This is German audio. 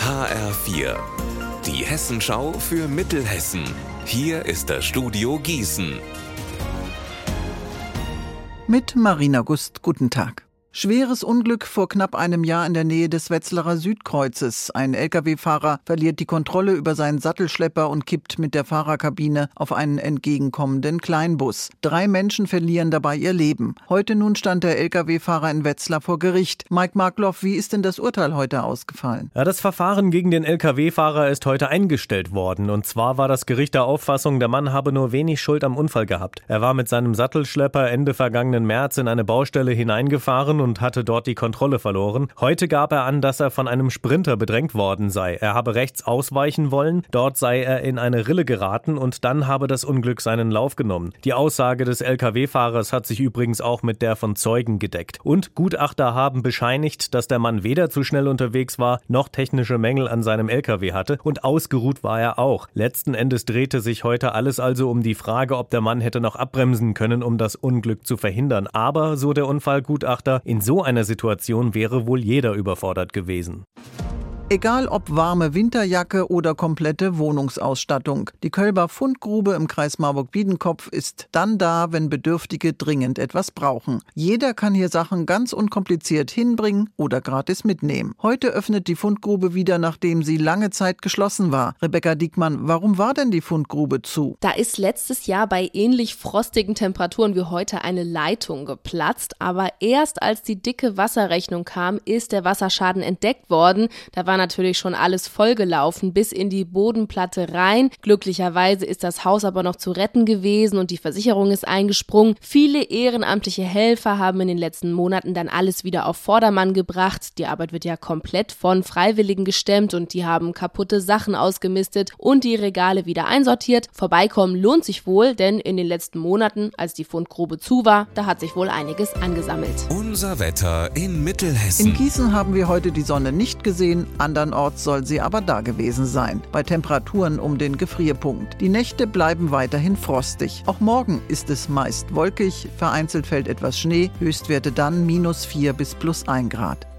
HR4, die Hessenschau für Mittelhessen. Hier ist das Studio Gießen. Mit Marina Gust, guten Tag. Schweres Unglück vor knapp einem Jahr in der Nähe des Wetzlarer Südkreuzes. Ein Lkw-Fahrer verliert die Kontrolle über seinen Sattelschlepper und kippt mit der Fahrerkabine auf einen entgegenkommenden Kleinbus. 3 Menschen verlieren dabei ihr Leben. Heute nun stand der Lkw-Fahrer in Wetzlar vor Gericht. Mike Markloff, wie ist denn das Urteil heute ausgefallen? Ja, das Verfahren gegen den Lkw-Fahrer ist heute eingestellt worden. Und zwar war das Gericht der Auffassung, der Mann habe nur wenig Schuld am Unfall gehabt. Er war mit seinem Sattelschlepper Ende vergangenen März in eine Baustelle hineingefahren und hatte dort die Kontrolle verloren. Heute gab er an, dass er von einem Sprinter bedrängt worden sei. Er habe rechts ausweichen wollen, dort sei er in eine Rille geraten und dann habe das Unglück seinen Lauf genommen. Die Aussage des Lkw-Fahrers hat sich übrigens auch mit der von Zeugen gedeckt. Und Gutachter haben bescheinigt, dass der Mann weder zu schnell unterwegs war, noch technische Mängel an seinem Lkw hatte und ausgeruht war er auch. Letzten Endes drehte sich heute alles also um die Frage, ob der Mann hätte noch abbremsen können, um das Unglück zu verhindern. Aber, so der Unfallgutachter, in so einer Situation wäre wohl jeder überfordert gewesen. Egal ob warme Winterjacke oder komplette Wohnungsausstattung. Die Kölber Fundgrube im Kreis Marburg-Biedenkopf ist dann da, wenn Bedürftige dringend etwas brauchen. Jeder kann hier Sachen ganz unkompliziert hinbringen oder gratis mitnehmen. Heute öffnet die Fundgrube wieder, nachdem sie lange Zeit geschlossen war. Rebecca Diekmann, warum war denn die Fundgrube zu? Da ist letztes Jahr bei ähnlich frostigen Temperaturen wie heute eine Leitung geplatzt. Aber erst als die dicke Wasserrechnung kam, ist der Wasserschaden entdeckt worden. Da war natürlich schon alles vollgelaufen, bis in die Bodenplatte rein. Glücklicherweise ist das Haus aber noch zu retten gewesen und die Versicherung ist eingesprungen. Viele ehrenamtliche Helfer haben in den letzten Monaten dann alles wieder auf Vordermann gebracht. Die Arbeit wird ja komplett von Freiwilligen gestemmt und die haben kaputte Sachen ausgemistet und die Regale wieder einsortiert. Vorbeikommen lohnt sich wohl, denn in den letzten Monaten, als die Fundgrube zu war, da hat sich wohl einiges angesammelt. Unser Wetter in Mittelhessen. In Gießen haben wir heute die Sonne nicht gesehen. Andernorts soll sie aber da gewesen sein, bei Temperaturen um den Gefrierpunkt. Die Nächte bleiben weiterhin frostig. Auch morgen ist es meist wolkig, vereinzelt fällt etwas Schnee, Höchstwerte dann -4 bis +1 Grad.